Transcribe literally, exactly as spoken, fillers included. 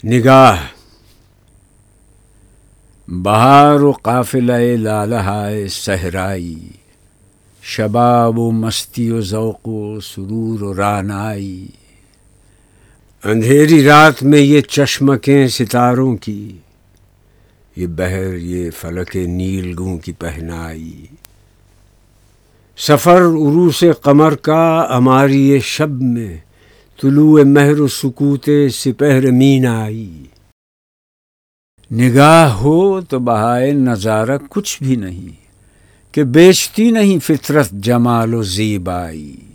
निगाह बहार व काफिलाए लालहाए सहराई, शबाब व मस्ती व ज़ौक़ व सुरूर व रानाई। अंधेरी रात में ये चश्मकें सितारों की, ये बहर ये फलके नीलगों की पहनाई। सफ़र उरूस कमर का हमारी ये शब में, तुलूए महर सुकूते सिपहर मीनाई। निगाह हो तो बहाए नज़ारा कुछ भी नहीं, कि बेचती नहीं फितरत जमाल व ज़ीबाई।